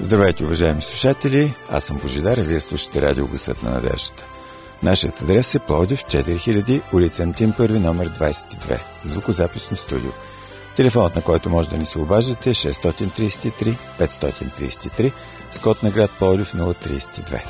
Здравейте, уважаеми слушатели! Аз съм Божидар, а вие слушате радио Гласът на надеждата. Нашият адрес е Пловдив, 4000, улица Антим 1, номер 22, звукозаписно студио. Телефонът, на който може да ни се обаждате е 633 533, с код на град Пловдив 032.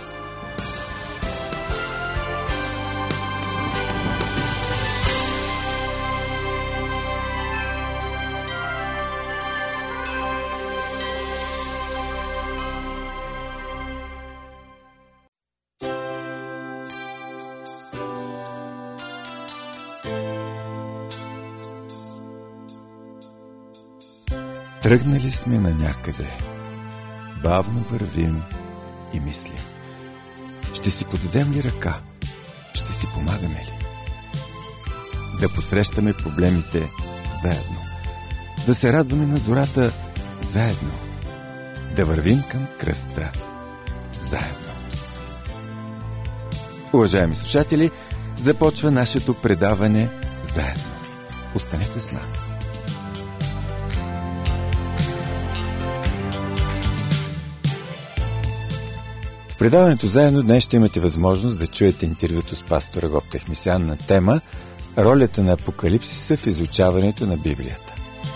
Тръгнали сме на някъде, бавно вървим и мислим. Ще си подадем ли ръка? Ще си помагаме ли? Да посрещаме проблемите заедно. Да се радваме на зората заедно. Да вървим към кръста заедно. Уважаеми слушатели, започва нашето предаване заедно. Останете с нас. В предаването заедно днес ще имате възможност да чуете интервюто с пастор Агоп Техмисян на тема ролята на Апокалипсиса в изучаването на Библията.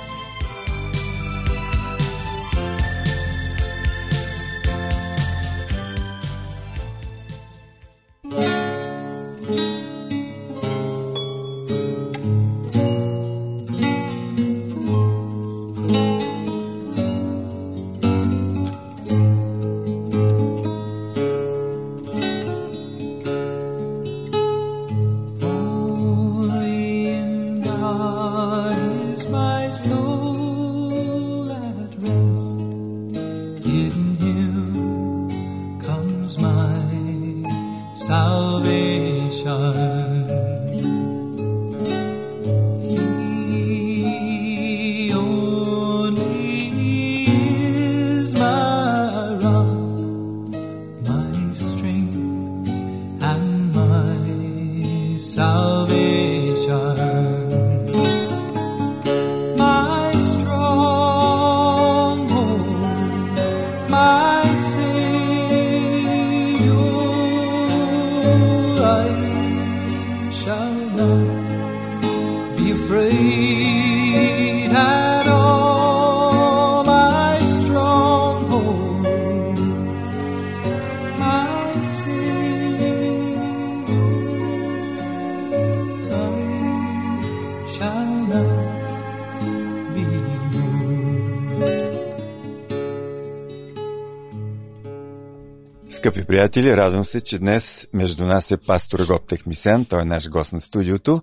Скъпи приятели, радвам се, че днес между нас е пастор Агоп Техмисян, той е наш гост на студиото.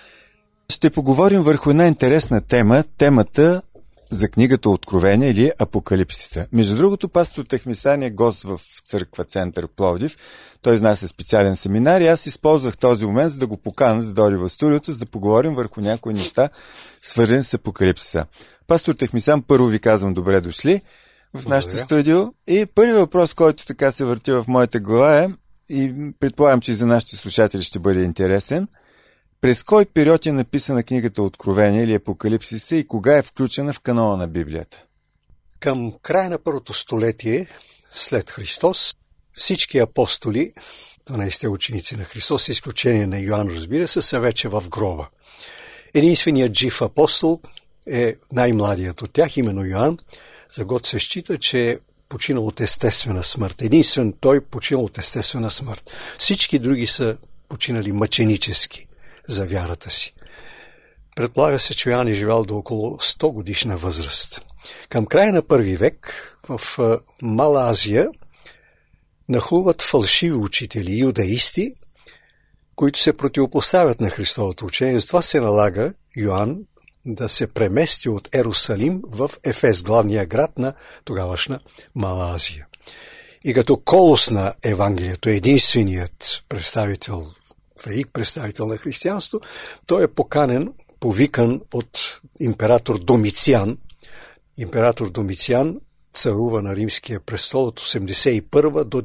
Ще поговорим върху една интересна тема, темата за книгата Откровение или Апокалипсиса. Между другото, пастор Техмисян е гост в църква Център Пловдив. Той изнася специален семинар и аз използвах този момент, за да го поканя да дойде в студиото, за да поговорим върху някои неща, свързани с Апокалипсиса. Пастор Техмисян, първо ви казвам добре дошли в нашото студио. И първият въпрос, който така се върти в моята глава е, и предполагам, че и за нашите слушатели ще бъде интересен, през кой период е написана книгата Откровение или Апокалипсиса и кога е включена в канона на Библията? Към края на първото столетие след Христос, всички апостоли, 12 ученици на Христос, с изключение на Йоан, разбира се, са вече в гроба. Единственият жив апостол е най-младият от тях, именно Йоан. За год се счита, че е починал от естествена смърт. Единствен той починал от естествена смърт. Всички други са починали мъченически за вярата си. Предполага се, че Йоан е живял до около 100 годишна възраст. Към края на първи век в Мала Азия нахлуват фалшиви учители, юдаисти, които се противопоставят на Христовото учение. Затова се налага Йоан да се премести от Ерусалим в Ефес, главния град на тогавашна Мала Азия. И като колос на Евангелието, единственият представител, велик представител на християнство, той е поканен, повикан от император Домициан. Император Домициан царува на римския престол от 81 до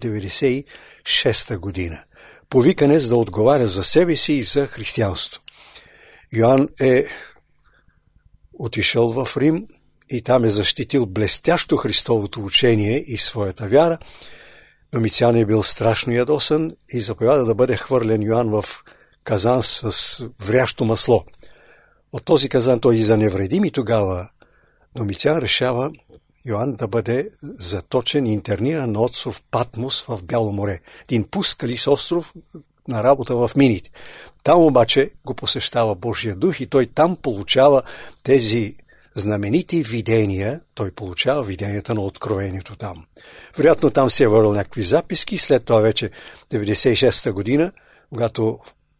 96 година. Повикан е, за да отговаря за себе си и за християнство. Йоан е отишъл в Рим и там е защитил блестящо Христовото учение и своята вяра, Домициан е бил страшно ядосан и заповяда да бъде хвърлен Йоан в казан с врящо масло. От този казан той и за невредим и тогава Домициан решава Йоан да бъде заточен и интерниран на остров Патмос в Бяло море. Един пускалис остров на работа в мините. Там обаче го посещава Божия дух и той там получава тези знаменити видения. Той получава виденията на откровението там. Вероятно там се е върнал някакви записки. След това вече 96-та година, когато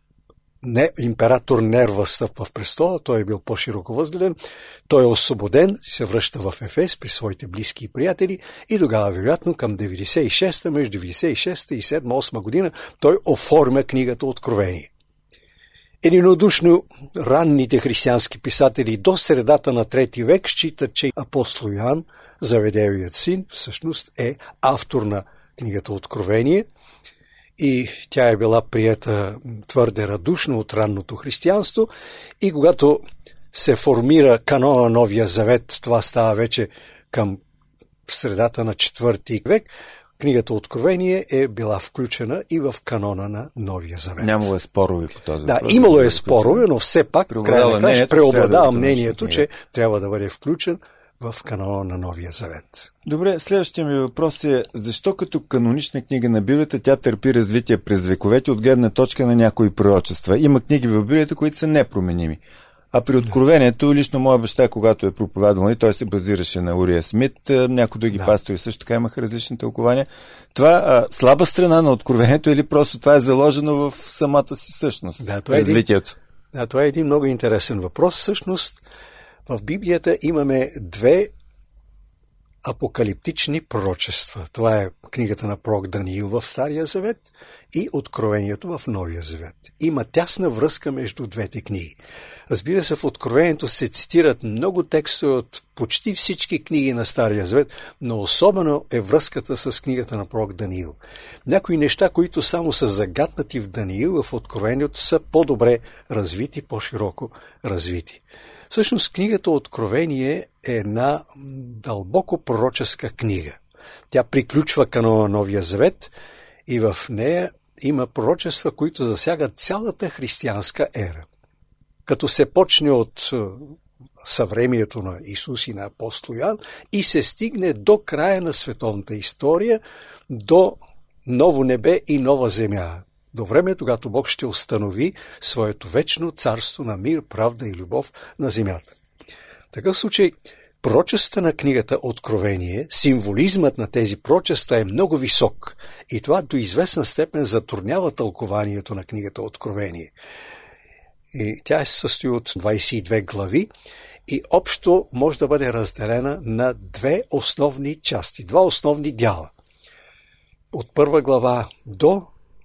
император Нерва стъпва в престола, той е бил по-широко възгледен, той е освободен, се връща в Ефес при своите близки и приятели и тогава, вероятно, към 96-та, между 96-та и 7-8 година, той оформя книгата Откровение. Единодушно ранните християнски писатели до средата на 3 век считат, че апостол Йоан, Заведеевият син, всъщност е автор на книгата Откровение, и тя е била приета твърде радушно от ранното християнство и когато се формира канона на Новия Завет, това става вече към средата на 4 век, книгата Откровение е била включена и в канона на Новия Завет. Нямало е спорове по този въпрос. Да, имало е спорове, но все пак преобладава мнението, че трябва да бъде включен в канона на Новия Завет. Добре, следващия ми въпрос е, защо като канонична книга на Библията тя търпи развитие през вековете от гледна точка на някои пророчества? Има книги в Библията, които са непроменими. А при Откровението, лично моя баща, когато е проповядвал, и той се базираше на Урия Смит, някои други пастори също така имаха различни тълкования. Това слаба страна на Откровението или просто това е заложено в самата си същност? Да, развитието. Това е един много интересен въпрос. Всъщност, в Библията имаме 2 апокалиптични пророчества. Това е книгата на пророк Даниил в Стария Завет и Откровението в Новия Завет. Има тясна връзка между двете книги. Разбира се, в Откровението се цитират много текстове от почти всички книги на Стария Завет, но особено е връзката с книгата на пророк Даниил. Някои неща, които само са загатнати в Даниил, в Откровението са по-добре развити, по-широко развити. Всъщност книгата Откровение е една дълбоко пророческа книга. Тя приключва канона на Новия Завет и в нея има пророчества, които засягат цялата християнска ера. Като се почне от съвремието на Исус и на апостол Йоан и се стигне до края на световната история, до ново небе и нова земя. До време, когато Бог ще установи своето вечно царство на мир, правда и любов на земята. В такъв случай, пророчествата на книгата Откровение, символизмът на тези пророчества е много висок и това до известна степен затруднява тълкованието на книгата Откровение. И тя се състои от 22 глави и общо може да бъде разделена на 2 основни части, 2 основни дяла. От 1 глава до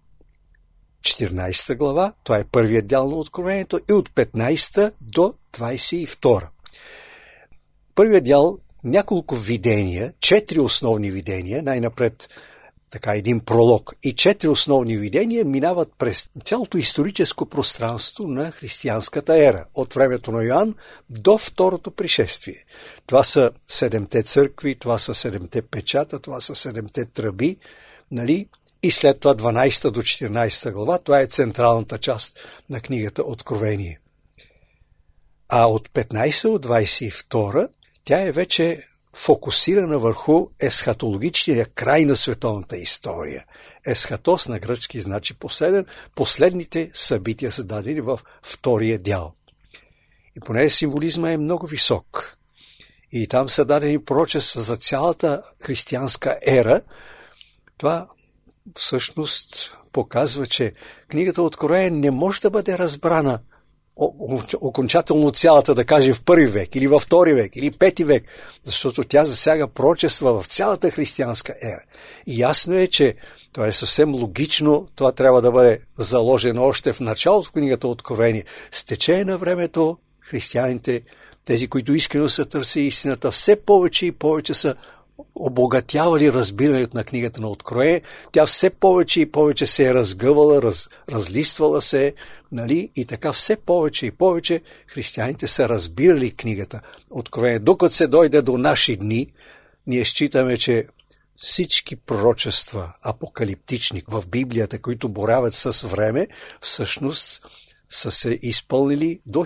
14 глава, това е първият дял на Откровението, и от 15 до 22. Първият дял, няколко видения, 4 основни видения, най-напред така един пролог и 4 основни видения минават през цялото историческо пространство на християнската ера, от времето на Йоан до второто пришествие. Това са 7-те църкви, това са 7-те печата, това са 7-те тръби, нали? И след това 12 до 14 глава, това е централната част на книгата Откровение. А от 15 до 22 тя е вече фокусирана върху есхатологичния край на световната история. Есхатос на гръцки значи последен, последните събития са дадени в втория дял. И поне символизма е много висок. И там са дадени пророчества за цялата християнска ера. Това всъщност показва, че книгата Откровение не може да бъде разбрана окончателно цялата, да кажем, в 1 век, или във 2 век, или 5 век, защото тя засяга пророчества в цялата християнска ера. И ясно е, че това е съвсем логично, това трябва да бъде заложено още в началото в книгата Откровение. С течение на времето християните, тези, които искрено са търси истината, все повече и повече са обогатявали разбирането на книгата на Откровение. Тя все повече и повече се е разгъвала, разлиствала се, нали? И така все повече и повече християните са разбирали книгата Откровение. Докато се дойде до наши дни, ние считаме, че всички пророчества апокалиптични в Библията, които боравят с време, всъщност са се изпълнили до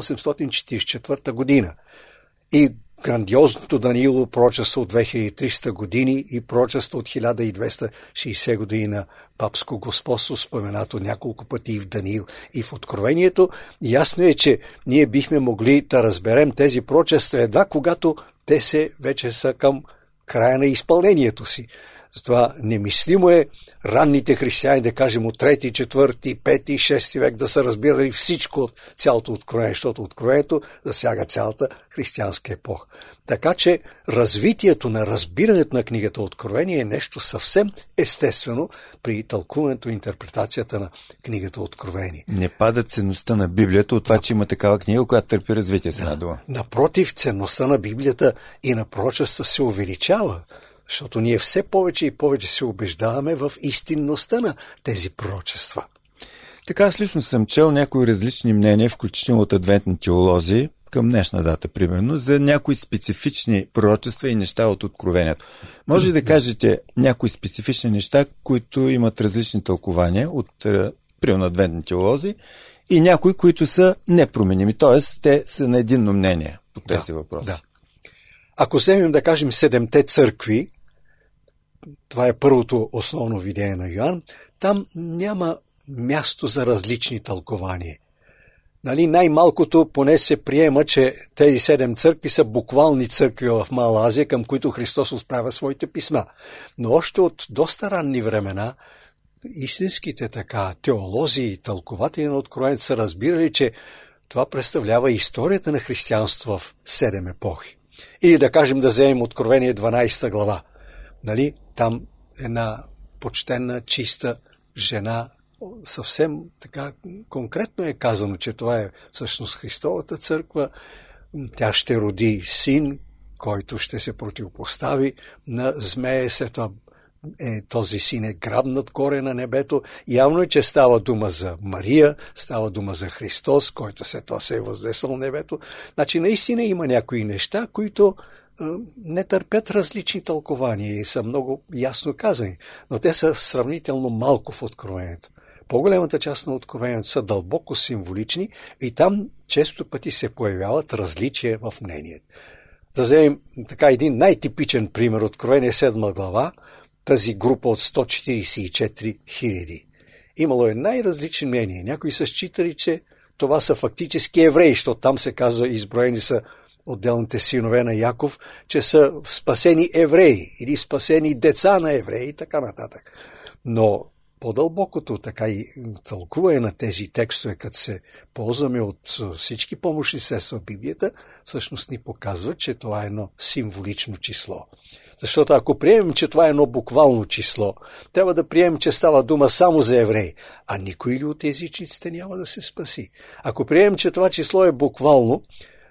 1844 година. И грандиозното Даниилово пророчество от 2300 години и пророчество от 1260 години на папско господство, споменато няколко пъти и в Даниил, и в Откровението. Ясно е, че ние бихме могли да разберем тези пророчества едва когато те вече са към края на изпълнението си. Затова немислимо е ранните християни, да кажем от 3, 4, 5, 6 век да са разбирали всичко от цялото Откровение, защото Откровението засяга цялата християнска епоха. Така че развитието на разбирането на книгата Откровение е нещо съвсем естествено при тълкуването и интерпретацията на книгата Откровение. Не пада ценността на Библията от това, че има такава книга, която търпи развитие с една дума. Напротив, ценността на Библията и на пророчества се увеличава. Защото ние все повече и повече се убеждаваме в истинността на тези пророчества. Така, аз лично съм чел някои различни мнения, включително от адвентни теолози, към днешна дата, примерно, за някои специфични пророчества и неща от Откровението. Може ли да кажете някои специфични неща, които имат различни тълкования от, примерно, адвентни теолози и някои, които са непроменими, т.е. те са на единно мнение по тези въпроси? Да. Ако вземем, да кажем, 7-те църкви, това е първото основно видение на Йоан, там няма място за различни тълкования. Нали, най-малкото поне се приема, че тези 7 църкви са буквални църкви в Мала Азия, към които Христос отправя своите писма. Но още от доста ранни времена истинските теолози и тълкователи на Откровението са разбирали, че това представлява историята на християнство в 7 епохи. Или да кажем да вземем Откровение 12 глава. Нали? Там една почтена, чиста жена, съвсем така конкретно е казано, че това е всъщност Христовата църква. Тя ще роди син, който ще се противопостави на змея, след това този син е грабнат горе на небето. Явно е, че става дума за Мария, става дума за Христос, който след това се е възнесъл на небето. Значи наистина има някои неща, които не търпят различни тълкования и са много ясно казани, но те са сравнително малко в Откровението. По-голямата част на Откровението са дълбоко символични и там често пъти се появяват различия в мнението. Да вземем така един най-типичен пример, Откровение 7 глава, тази група от 144 хиляди. Имало е най-различни мнения. Някои са считали, че това са фактически евреи, защото там се казва, изброени са отделните синове на Яков, че са спасени евреи или спасени деца на евреи и така нататък. Но по-дълбокото така и тълкуване на тези текстове, като се ползваме от всички помощни средства в Библията, всъщност ни показва, че това е едно символично число. Защото ако приемем, че това е едно буквално число, трябва да приемем, че става дума само за евреи, а никой ли от езичниците няма да се спаси. Ако приемем, че това число е буквално,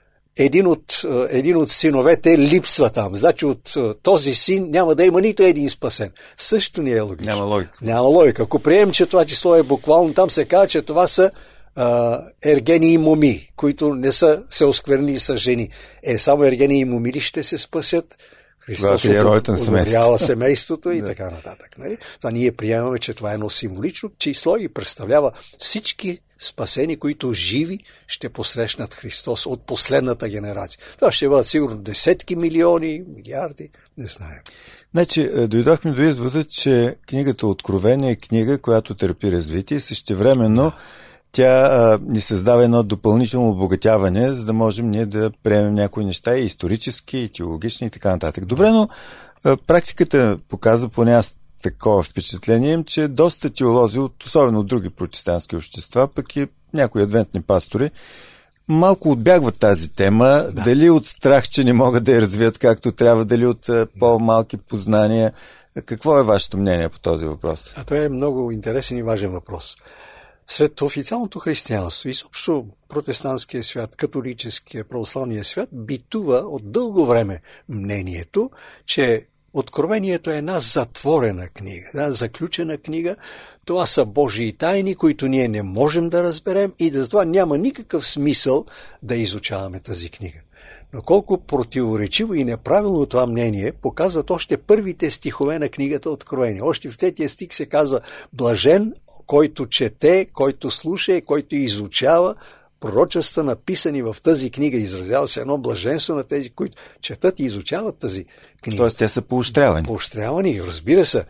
един от синовете липсва там. Значи от този син няма да има нито един спасен. Също не е логично. Няма логика. Ако приемем, че това число е буквално, там се казва, че това са ергени и моми, които не са се осквернили с жени. Само ергени и моми ли ще се спасят? Христос одобрява семейството и така нататък. Нали? Това ние приемаме, че това е едно символично число и представлява всички спасени, които живи ще посрещнат Христос от последната генерация. Това ще бъдат сигурно десетки милиони, милиарди, не знаем. Значи, дойдохме до извода, че книгата Откровение е книга, която търпи развитие и същевременно тя ни създава едно допълнително обогатяване, за да можем ние да приемем някои неща и исторически, и теологични и така нататък. Добре, но практиката показва, поне аз такова впечатление, че доста теолози, особено от други протестантски общества, пък и някои адвентни пастори, малко отбягват тази тема, дали от страх, че не могат да я развият както трябва, дали от по-малки познания. Какво е вашето мнение по този въпрос? Това е много интересен и важен въпрос. Сред официалното християнство, изобщо протестантския свят, католическия, православния свят, битува от дълго време мнението, че Откровението е една затворена книга, една заключена книга. Това са Божии тайни, които ние не можем да разберем и затова няма никакъв смисъл да изучаваме тази книга. Но колко противоречиво и неправилно това мнение показват още първите стихове на книгата Откровение. Още в 3 стих се казва: блажен, който чете, който слуша и който изучава пророчества, написани в тази книга. Изразява се едно блаженство на тези, които четат и изучават тази книга. Тоест те са поощрявани. Поощрявани, разбира се.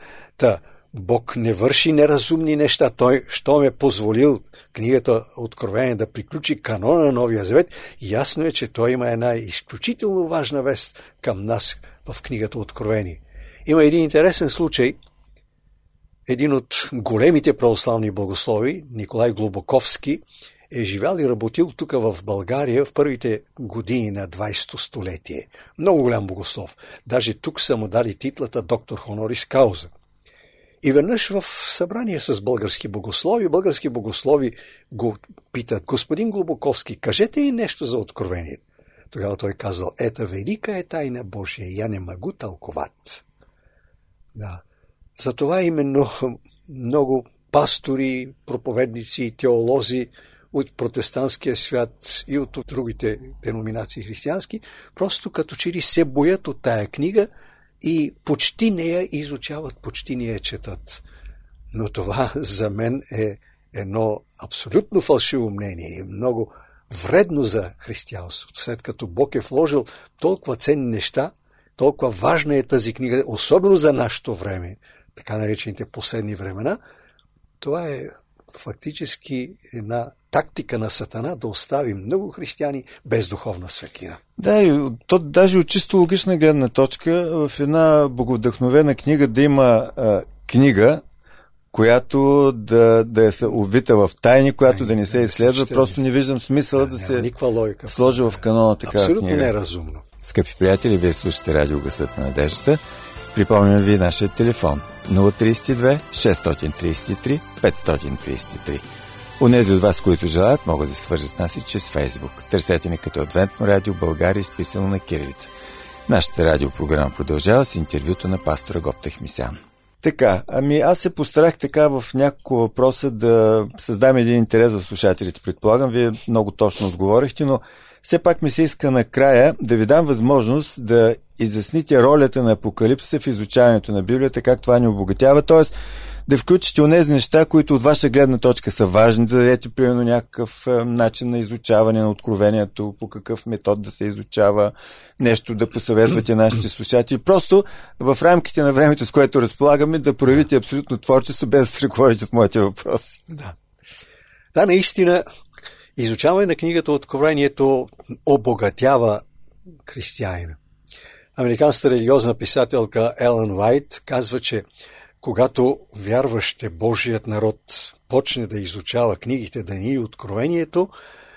Бог не върши неразумни неща. Той, щом е позволил книгата Откровение да приключи канона на Новия Завет, ясно е, че той има една изключително важна вест към нас в книгата Откровение. Има един интересен случай. Един от големите православни богослови, Николай Глубоковски, е живял и работил тук в България в първите години на 20-то столетие. Много голям богослов. Даже тук са му дали титлата доктор хонорис кауза. И веднъж в събрание с български богослови го питат: господин Глубоковски, кажете и нещо за Откровението. Тогава той казал: ета велика е тайна Божия, я не могу тълковат. Да. Затова именно много пастори, проповедници и теолози от протестантския свят и от другите деноминации християнски, просто като че ли се боят от тая книга и почти не я изучават, почти не я четат. Но това за мен е едно абсолютно фалшиво мнение и много вредно за християнството. След като Бог е вложил толкова ценни неща, толкова важна е тази книга, особено за нашето време, така наречените последни времена, това е фактически една тактика на Сатана да остави много християни без духовна светлина. Да, и то даже от чисто логична гледна точка в една боговдъхновена книга да има книга, която да е увита в тайни, която да не се изследва. Просто не виждам смисъла да се сложи в канона такава книга. Абсолютно неразумно. Скъпи приятели, вие слушате Радио Гласът на надеждата. Припомням ви нашия телефон 032 633 533. Онези от вас, които желаят, могат да се свържат с нас и чрез Фейсбук. Търсете ни като Адвентно радио България, изписано на кирилица. Нашата радиопрограма продължава с интервюто на пастора Гоптех Мисян. Така, аз се постарах така в няколко въпроса да създам един интерес в слушателите. Предполагам, вие много точно отговорихте, но все пак ми се иска накрая да ви дам възможност да изясните ролята на Апокалипсиса в изучаването на Библията, как това ни обогатява, т.е. да включите онези неща, които от ваша гледна точка са важни, да дадете примерно някакъв начин на изучаване на Откровението, по какъв метод да се изучава, нещо да посъветвате нашите слушатели. Просто в рамките на времето, с което разполагаме, да проявите абсолютно творчество, без да се ръководите от моите въпроси. Да, наистина, изучаване на книгата Откровението обогатява християнина. Американската религиозна писателка Елън Уайт казва, че когато вярващ Божият народ почне да изучава книгите Даниил и Откровението,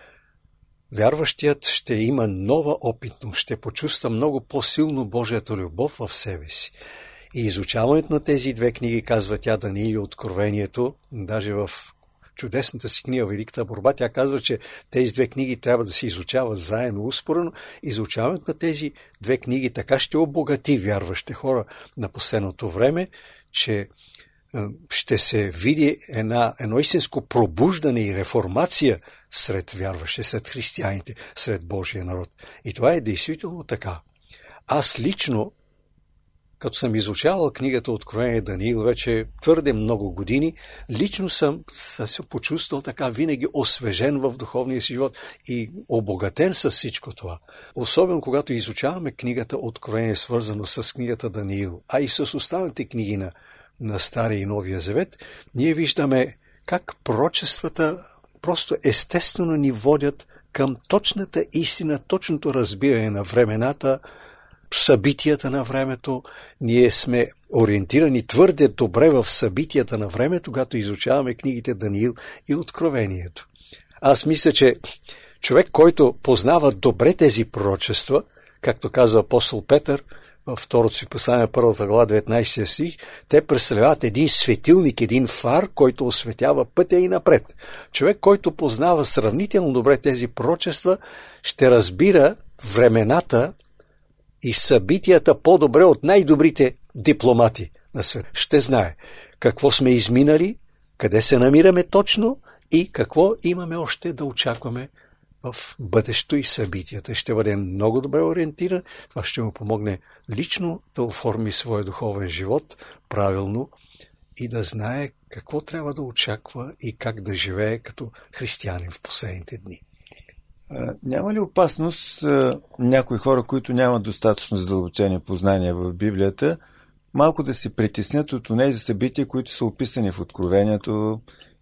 вярващият ще има нова опитност, ще почувства много по-силно Божията любов в себе си. И изучаването на тези две книги, казва тя, Даниил и Откровението, даже в чудесната си книга Великата борба, тя казва, че тези две книги трябва да се изучават заедно, успоредно. Изучаването на тези две книги така ще обогати вярващите хора на последното време, че ще се види едно истинско пробуждане и реформация сред вярващите, сред християните, сред Божия народ. И това е действително така. Аз лично, като съм изучавал книгата Откровение Даниил вече твърде много години, лично съм се почувствал така винаги освежен в духовния си живот и обогатен с всичко това. Особено когато изучаваме книгата Откровение, свързано с книгата Даниил, а и с останалите книги на Стария и Новия Завет, ние виждаме как пророчествата просто естествено ни водят към точната истина, точното разбиране на времената, събитията на времето. Ние сме ориентирани твърде добре в събитията на времето, когато изучаваме книгите Даниил и Откровението. Аз мисля, че човек, който познава добре тези пророчества, както казва апостол Петър, във второто си послание, първата глава, 19 стих, те представляват един светилник, един фар, който осветява пътя и напред. Човек, който познава сравнително добре тези пророчества, ще разбира времената и събитията по-добре от най-добрите дипломати на света. Ще знае какво сме изминали, къде се намираме точно и какво имаме още да очакваме в бъдещето и събитията. Ще бъде много добре ориентиран. Това ще му помогне лично да оформи своя духовен живот правилно и да знае какво трябва да очаква и как да живее като християнин в последните дни. Няма ли опасност някои хора, които нямат достатъчно задълбочени познания в Библията, малко да се притеснят от тези събития, които са описани в Откровението,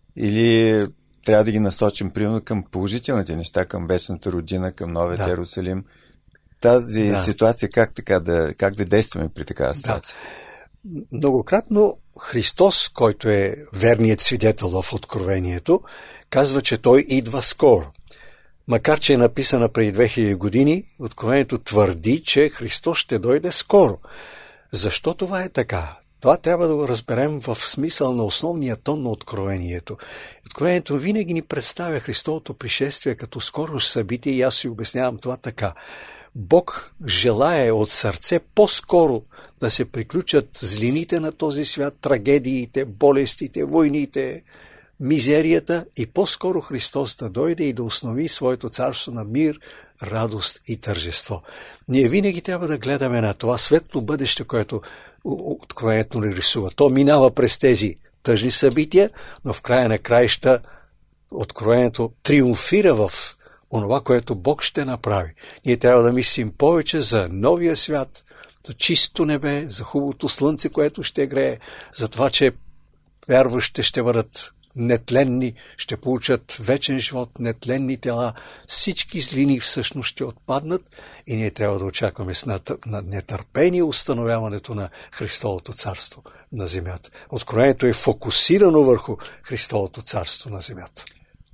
или трябва да ги насочим примерно към положителните неща, към вечната родина, към новия Йерусалим? Тази ситуация как да действаме при такава ситуация? Многократно Христос, който е верният свидетел в Откровението, казва, че Той идва скоро. Макар че е написана преди 2000 години, Откровението твърди, че Христос ще дойде скоро. Защо това е така? Това трябва да го разберем в смисъл на основния тон на Откровението. Откровението винаги ни представя Христовото пришествие като скоро събитие и аз си обяснявам това така. Бог желае от сърце по-скоро да се приключат злините на този свят, трагедиите, болестите, войните, мизерията и по-скоро Христос да дойде и да основи своето царство на мир, радост и тържество. Ние винаги трябва да гледаме на това светло бъдеще, което Откровението ни рисува. То минава през тези тъжни събития, но в края на краища Откровението триумфира в онова, което Бог ще направи. Ние трябва да мислим повече за новия свят, за чисто небе, за хубавото слънце, което ще грее, за това, че вярващите ще бъдат нетленни, ще получат вечен живот, нетленни тела. Всички злини всъщност ще отпаднат и ние трябва да очакваме с нетърпение установяването на Христовото царство на земята. Откровението е фокусирано върху Христовото царство на земята.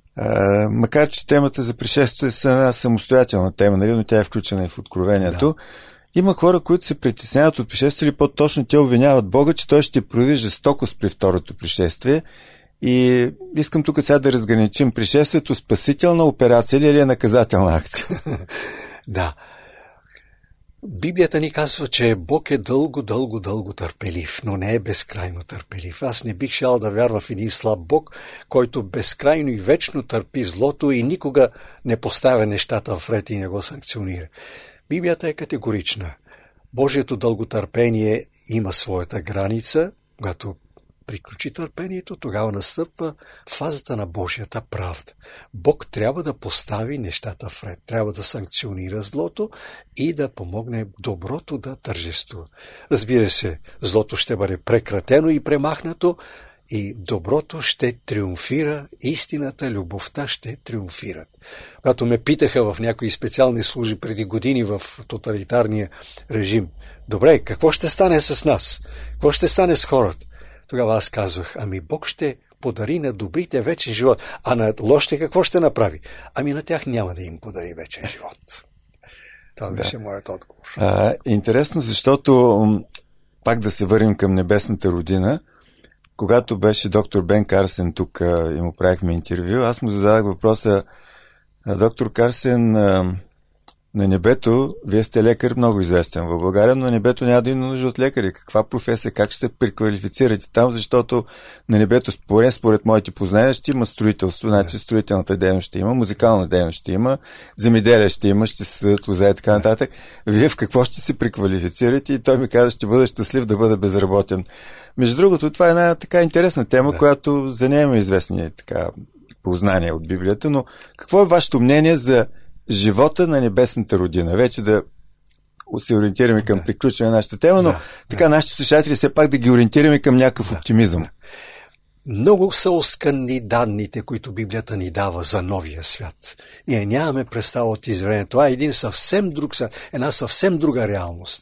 Макар че темата за пришествието е една самостоятелна тема, нали, но тя е включена и в Откровението. Има хора, които се притесняват от пришествие, или по-точно те обвиняват Бога, че Той ще прояви жестокост при второто пришествие. И искам тук сега да разграничим пришествието спасителна операция или е наказателна акция. Да. Библията ни казва, че Бог е дълго търпелив, но не е безкрайно търпелив. Аз не бих шел да вярвам в един слаб Бог, който безкрайно и вечно търпи злото и никога не поставя нещата в ред и не го санкционира. Библията е категорична. Божието дълготърпение има своята граница, когато приключи търпението, тогава настъпва фазата на Божията правда. Бог трябва да постави нещата в ред, трябва да санкционира злото и да помогне доброто да тържествува. Разбира се, злото ще бъде прекратено и премахнато и доброто ще триумфира, истината, любовта ще триумфират. Когато ме питаха в някои специални служби преди години в тоталитарния режим, добре, какво ще стане с нас? Какво ще стане с хората? Тогава аз казвах, Бог ще подари на добрите вечен живот, а на лошите какво ще направи? На тях няма да им подари вечен живот. Това беше моят отговор. Интересно, защото пак да се върнем към небесната родина, когато беше доктор Бен Карсен тук и му правихме интервю, аз му зададах въпроса, доктор Карсен, на небето, вие сте лекар много известен в България, но на небето няма да има нужда от лекари. Каква професия, как ще се преквалифицирате там, защото на небето, според моите познания, ще има строителство, значи строителната дейност ще има, музикална дейност ще има, земеделие ще има, ще се съдат лоза и така нататък. Вие в какво ще се преквалифицирате? И той ми каза, ще бъда щастлив да бъда безработен. Между другото, това е една така интересна тема, която за нея има известни познания от Библията, но какво е вашето мнение за живота на небесната родина? Вече да се ориентираме към приключване на нашата тема, но нашите слушатели все пак да ги ориентираме към някакъв оптимизъм. Много са оскънни данните, които Библията ни дава за новия свят. Ние нямаме представа от изявление. Това е един съвсем друг свят, една съвсем друга реалност.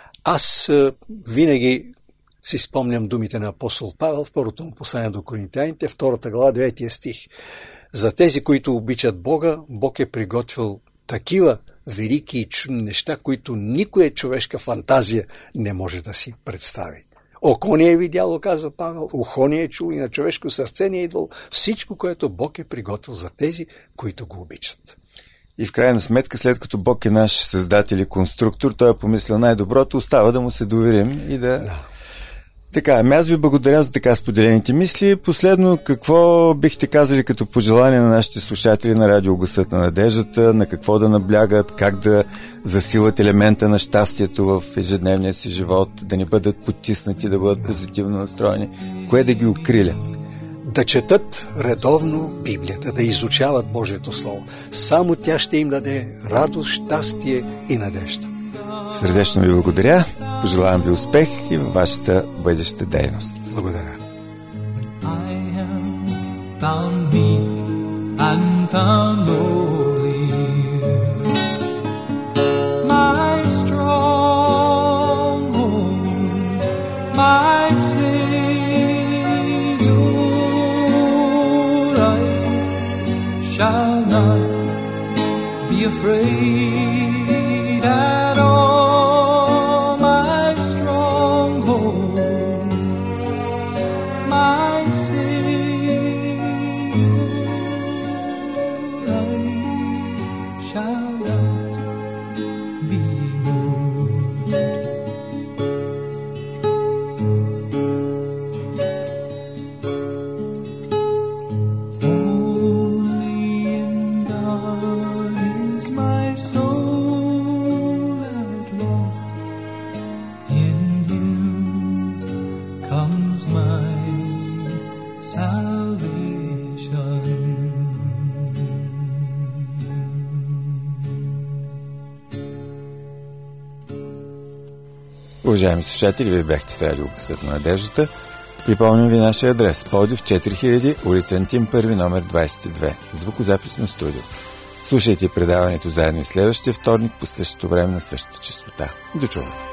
Аз винаги си спомням думите на апостол Павел в първото му послание до Коринтяните, 2 глава, 9 стих. За тези, които обичат Бога, Бог е приготвил такива велики и чудни неща, които никоя човешка фантазия не може да си представи. Око не е видяло, казва Павел, ухо не е чул и на човешко сърце не е идвало всичко, което Бог е приготвил за тези, които го обичат. И в крайна сметка, след като Бог е наш създател и конструктор, той е помислил най-доброто, остава да му се доверим и да... Така, аз ви благодаря за така споделените мисли. Последно, какво бихте казали като пожелание на нашите слушатели на Радио Гласът на надеждата, на какво да наблягат, как да засилат елемента на щастието в ежедневния си живот, да не бъдат потиснати, да бъдат позитивно настроени? Кое да ги укриля? Да четат редовно Библията, да изучават Божието Слово. Само тя ще им даде радост, щастие и надежда. Сърдечно ви благодаря. Пожелавам ви успех и във вашата бъдеща дейност. Благодаря. I am found meek and found lowly. My stronghold, my Savior, I shall not be afraid at all. Уважаеми слушатели, вие бяхте с Радио Гласът на надеждата. Припомням ви нашия адрес: Пловдив 4000, улица Антим 1, номер 22, звукозаписно студио. Слушайте предаването заедно и следващия вторник по същото време на същата честота. До чуване!